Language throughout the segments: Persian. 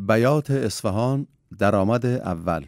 بیات اصفهان درآمد اول.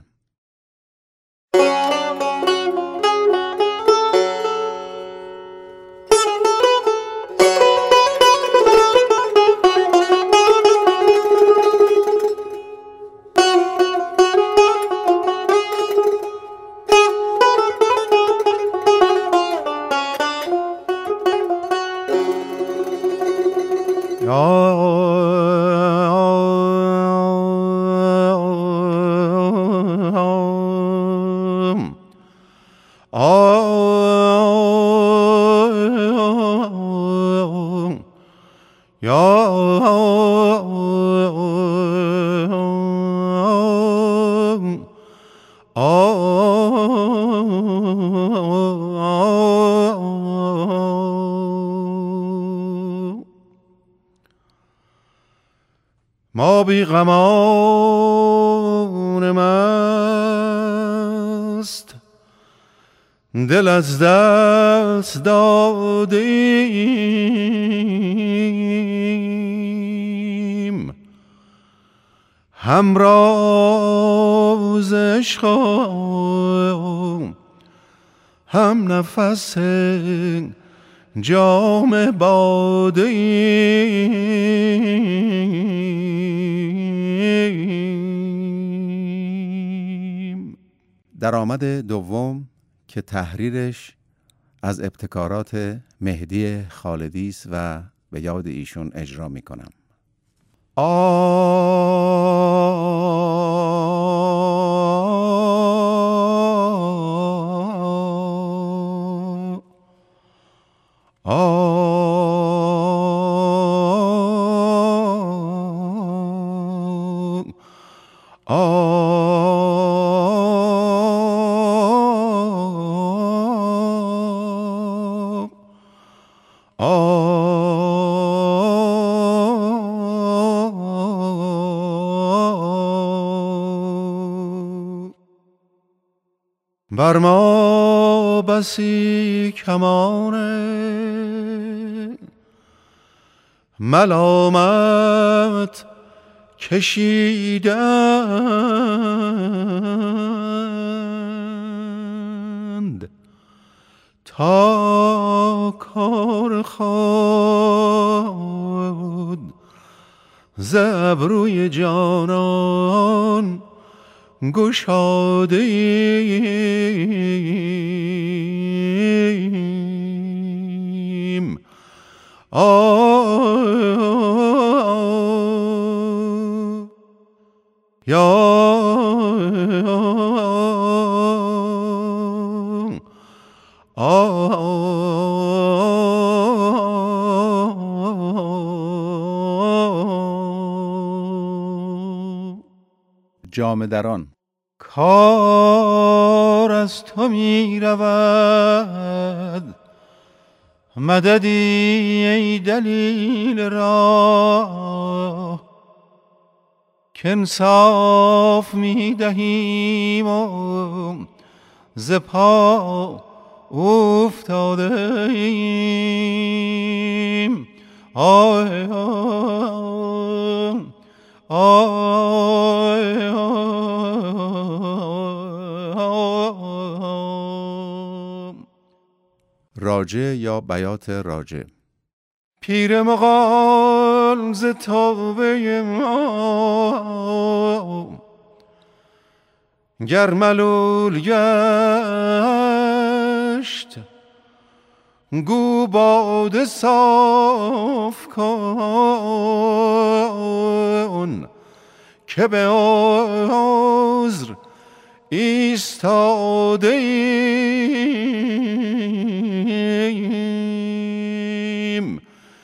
ما بی غمان مست دل از دست دادیم، همراز عشق هم نفس جام باده. درآمد دوم که تحریرش از ابتکارات مهدی خالدی است و به یاد ایشون اجرا میکنم. بر ما بسی کمان ملامت کشیدند تا کار خود ز ابروی جانان گشادیم. جامه دران. کار از تو می رود مددی ای دلیل راه، که انصاف می دهیم و ز پا افتاده ایم. راجع یا بیات راجع. پیر مغان ز توبه ما گر ملول گشت، گو باده صاف کن که به عذر ایستاده ایم.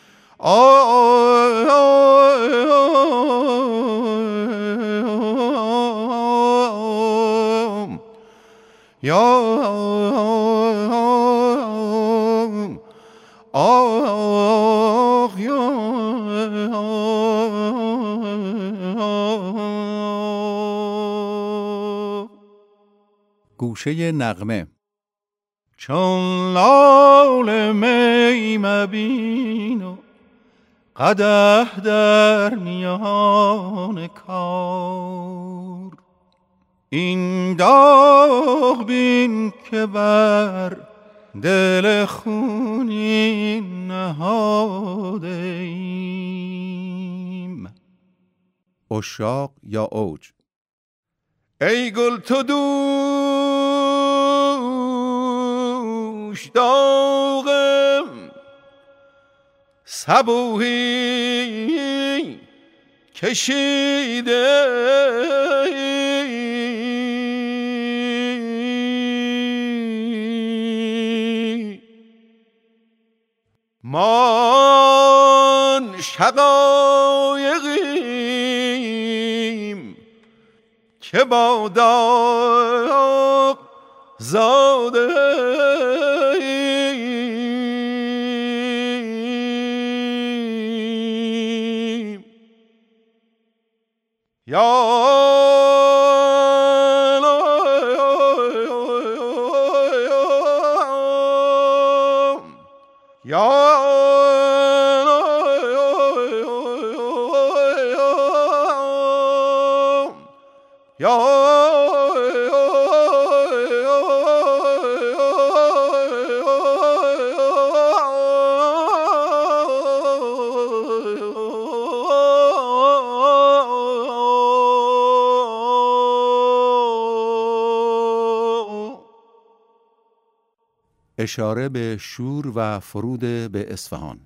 گوشه نغمه. چون لاله می مبین و قدح در میان کار. این داغ بین که بر دل خونین نهاده ایم. عشاق یا اوج. ای گل تو دوش داغم، صبوحی کشیده مان شقایقیم که با داغ زاده ایم. یا اشاره به شور و فرود به اصفهان.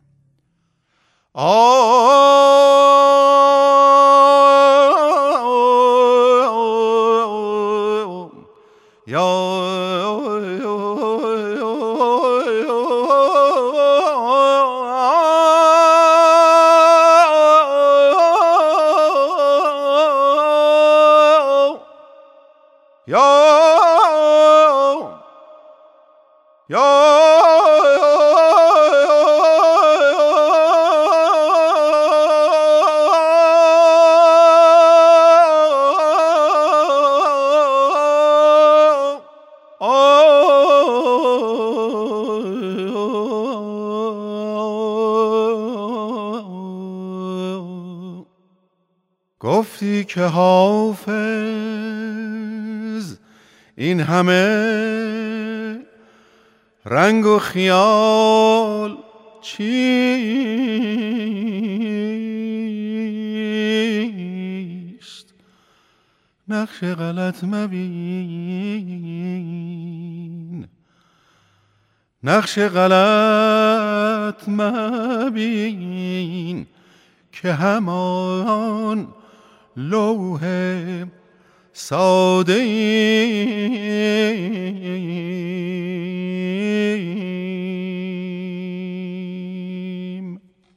گفتی که حافظ این همه رنگ و خیال چیست؟ نقش غلط مبین، نقش غلط مبین که همان لوح ساده ایم.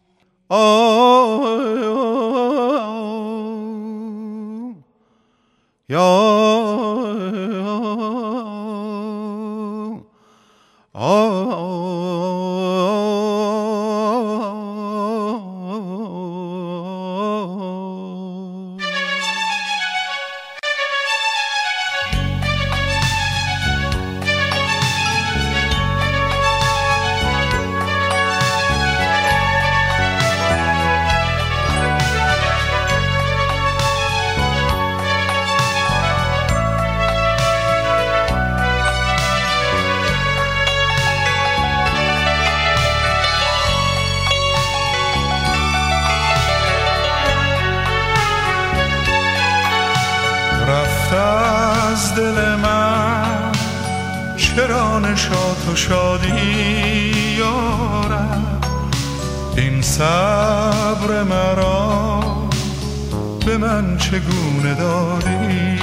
از دل من چرا نشاط و شادی یارم، این صبر مرا به من چگونه دادی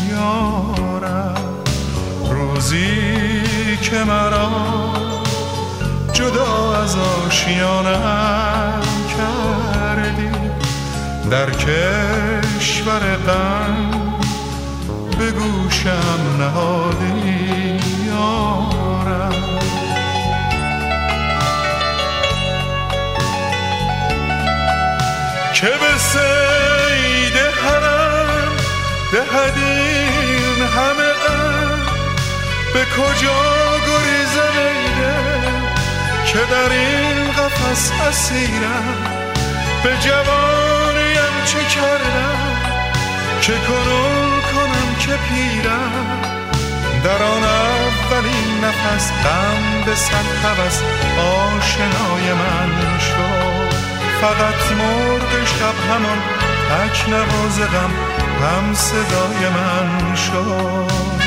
یارم. روزی که مرا جدا از آشیانم کردی، در کشور غم به گوشم نهادی یارم. که به صید حرم دهدین همه غم، به کجا گریزم ایده که در این قفس اسیرم، به جوانیم چه کردم که کنم که پیرم. در آن اولین نفس غم به صد هوس آشنای من شد. فقط مرغ شب همان تک نواز غم هم صدای من شد.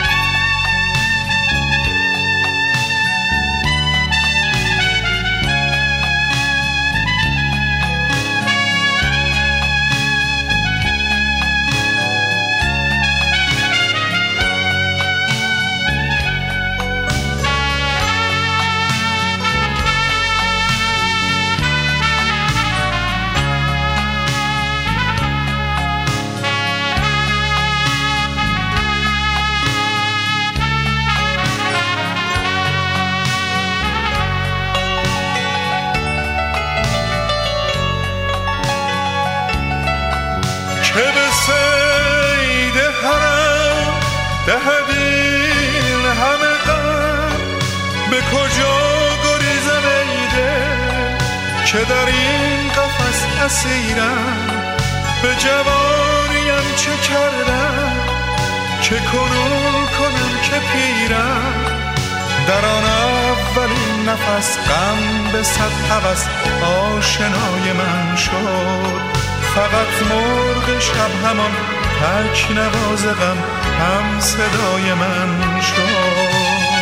که به سید حرم دهد این همه غم، به کجا گریزم ای دل که در این قفس اسیرم. به جوانیم چه کردم که کنم که پیرم. در آن اولین نفس غم به صد هوس آشنای من شد. فقط مرغ شب همان تک نواز غم هم صدای من شد.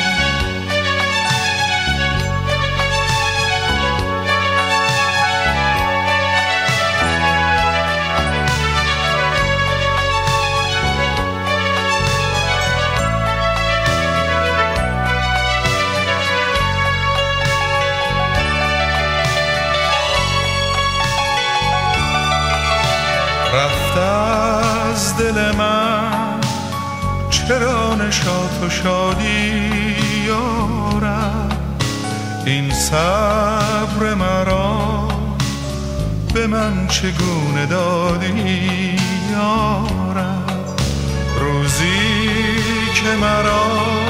رفت از دل من چرا نشاط و شادی یارم. این صبر مرا به من چگونه دادی یارم. روزی که مرا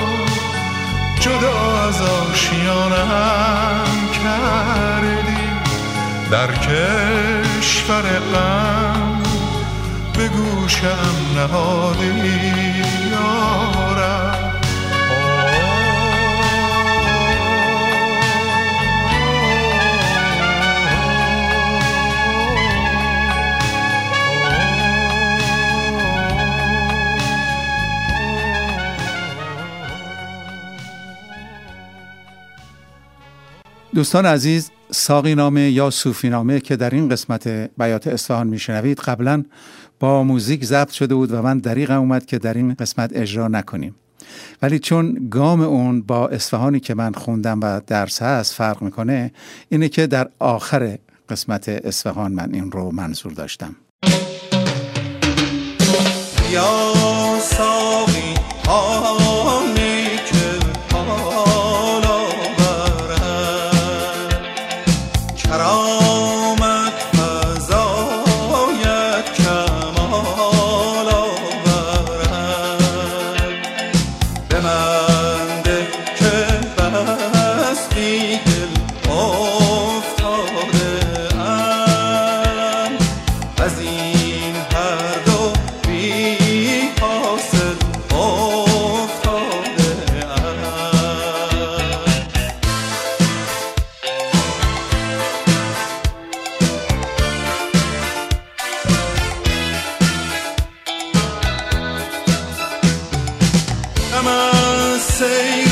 جدا از آشیانم کردی، در کشور غم به گوشم نهادی یارم. دوستان عزیز، ساقی نامه یا صوفی نامه که در این قسمت بیات اصفهان میشنوید قبلا با موزیک ضبط شده بود و من دریغم اومد که در این قسمت اجرا نکنیم، ولی چون گام اون با اصفهانی که من خوندم و درس هست فرق میکنه، اینه که در آخر قسمت اصفهان من این رو منظور داشتم. یا ساقی آنی که حال آورد، کرامت فزاید کمال آورد. به من ده که بستی دل افتاده ام، از این هر دو بی حاصل افتاده ام. غم از سیل